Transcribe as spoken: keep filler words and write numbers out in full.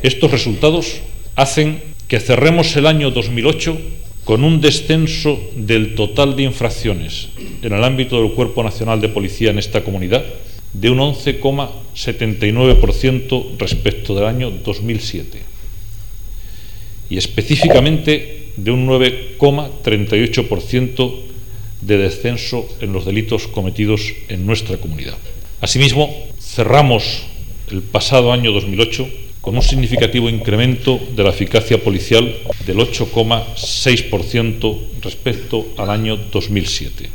Estos resultados hacen que cerremos el año dos mil ocho con un descenso del total de infracciones en el ámbito del Cuerpo Nacional de Policía en esta comunidad de un once coma setenta y nueve por ciento respecto del año dos mil siete y específicamente de un nueve coma treinta y ocho por ciento de descenso en los delitos cometidos en nuestra comunidad. Asimismo, cerramos el pasado año dos mil ocho con un significativo incremento de la eficacia policial del ocho coma seis por ciento respecto al año dos mil siete.